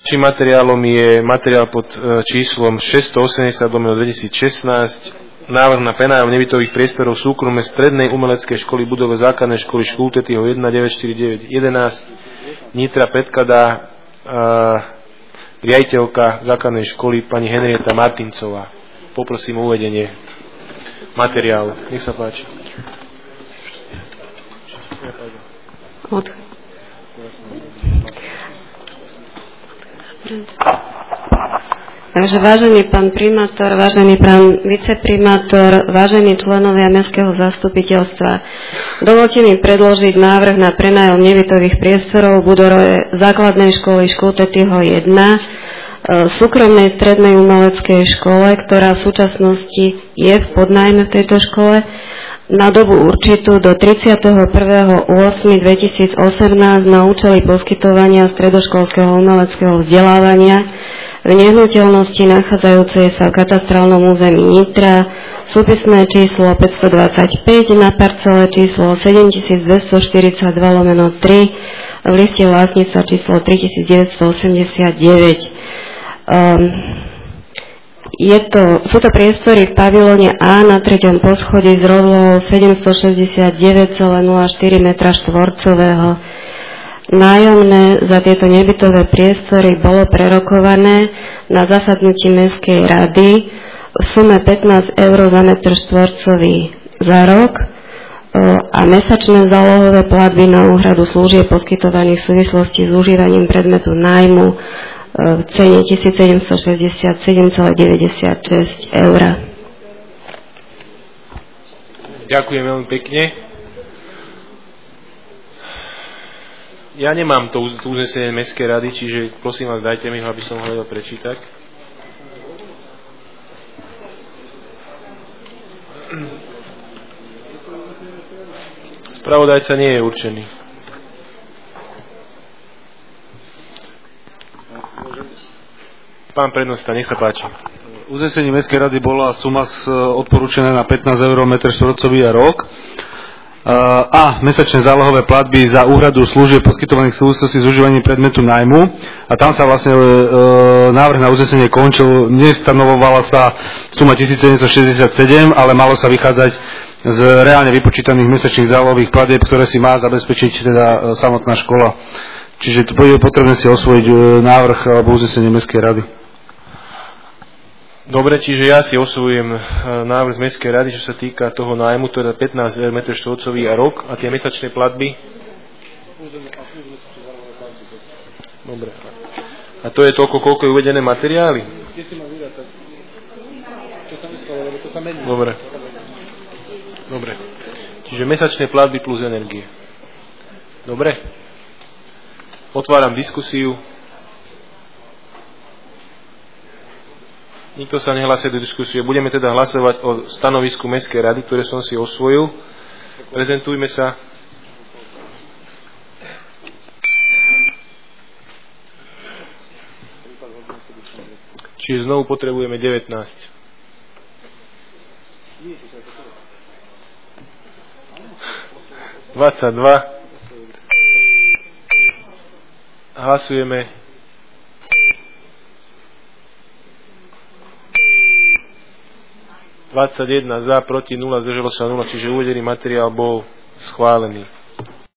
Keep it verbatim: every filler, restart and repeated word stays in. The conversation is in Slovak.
Ďalším materiálom je materiál pod číslom šesťstoosemdesiat lomeno dvetisícšestnásť, návrh na prenájom nebytových priestorov súkromnej strednej umeleckej školy budove základnej školy Škultetýho jeden deväť štyri deväť jedenásť. Nitra predkladá uh, riaditeľka základnej školy pani Henrieta Martincová. Poprosím o uvedenie materiálu. Nech sa páči. Od... Takže vážený pán primátor, vážený pán viceprimátor, vážení členovia mestského zastupiteľstva, dovolte mi predložiť návrh na prenájom nebytových priestorov v budove základnej školy Škultetýho jeden, súkromnej strednej umeleckej škole, ktorá v súčasnosti je v podnájme v tejto škole, na dobu určitú do tridsiateho prvého ôsmeho dvetisícosemnásť na účely poskytovania stredoškolského umeleckého vzdelávania v nehnuteľnosti nachádzajúcej sa v katastrálnom území Nitra, súpisné číslo päťstodvadsaťpäť na parcele číslo sedemtisícdvestoštyridsaťdva lomeno tri v liste vlastníctva číslo tritisícdeväťstoosemdesiatdeväť. Um, Je to, sú to priestory v pavilóne A na treťom poschodí s rozlohou sedemstošesťdesiatdeväť celá nula štyri metra štvorcového. Nájomné za tieto nebytové priestory bolo prerokované na zasadnutí Mestskej rady v sume pätnásť eur za metr štvorcový za rok a mesačné zálohové platby na úhradu služieb poskytovaných v súvislosti s užívaním predmetu nájmu v cene tisícsedemstošesťdesiatsedem celá deväťdesiatšesť eur. Ďakujem veľmi pekne. Ja nemám to uznesenie Mestskej rady, čiže prosím vás, dajte mi ho, aby som ho vedel prečítať. Spravodajca nie je určený. Pán prednosta, nech sa páči. Uznesenie Mestskej rady bola suma odporúčená na pätnásť eur metr štvorcový a rok a mesačné zálohové platby za úhradu služieb poskytovaných v súvislosti s užívaním predmetu nájmu. A tam sa vlastne e, návrh na uznesenie končil. Nestanovovala sa suma tisícsedemstošesťdesiatsedem, ale malo sa vychádzať z reálne vypočítaných mesačných zálohových platieb, ktoré si má zabezpečiť teda e, samotná škola. Čiže je potrebné si osvojiť e, návrh alebo uznesenie Mestskej rady. Dobre, čiže ja si osvojujem návrh z Mestskej rady, čo sa týka toho nájmu, to je pätnásť eur metr štvorcový a rok, a tie mesačné platby. Dobre. A to je toľko, koľko je uvedené materiály? Dobre. Dobre. Čiže mesačné platby plus energie. Dobre. Otváram diskusiu. Nikto sa nehlási do diskusie. Budeme teda hlasovať o stanovisku Mestskej rady, ktoré som si osvojil. Prezentujme sa. Čiže znovu potrebujeme devätnásť. dvadsaťdva. Hlasujeme. dvadsaťjeden za, proti nula, zdržalo sa nula, čiže uvedený materiál bol schválený.